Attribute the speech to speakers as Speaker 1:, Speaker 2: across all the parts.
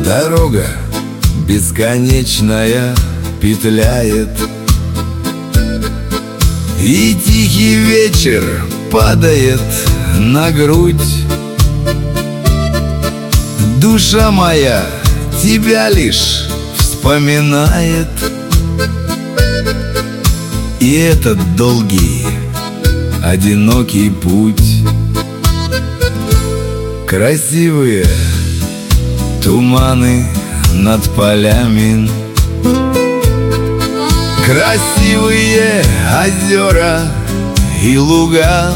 Speaker 1: Дорога бесконечная петляет, и тихий вечер падает на грудь. Душа моя тебя лишь вспоминает, и этот долгий, одинокий путь. Красивые туманы над полями, красивые озера и луга.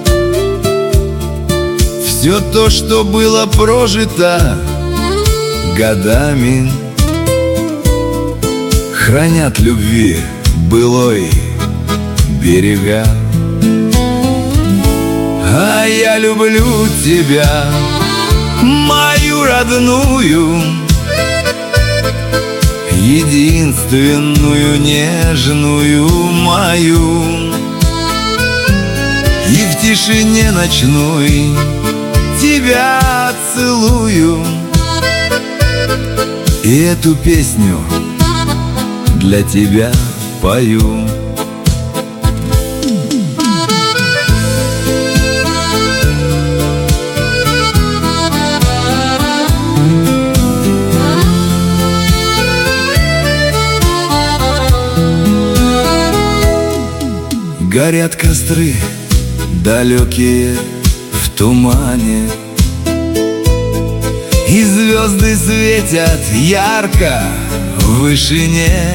Speaker 1: Все то, что было прожито годами, хранят любви былой берега. А я люблю тебя, мою родную, единственную, нежную мою. И в тишине ночной тебя целую, и эту песню для тебя пою. Горят костры далекие в тумане, и звезды светят ярко в вышине.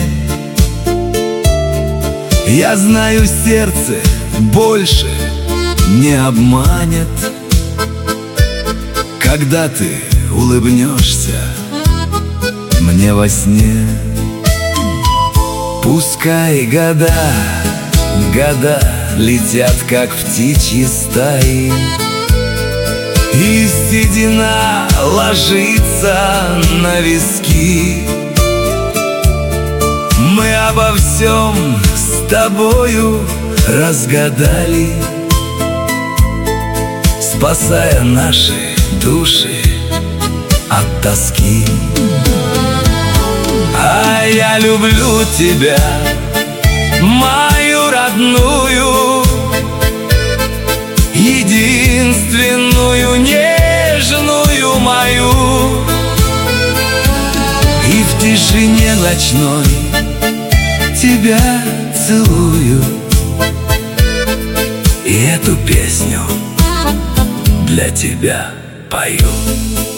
Speaker 1: Я знаю, сердце больше не обманет, когда ты улыбнешься мне во сне. Пускай года летят, как птичьи стаи, и седина ложится на виски. Мы обо всем с тобою разгадали, спасая наши души от тоски. А я люблю тебя, мою родную, единственную, нежную мою. И в тишине ночной тебя целую, и эту песню для тебя пою.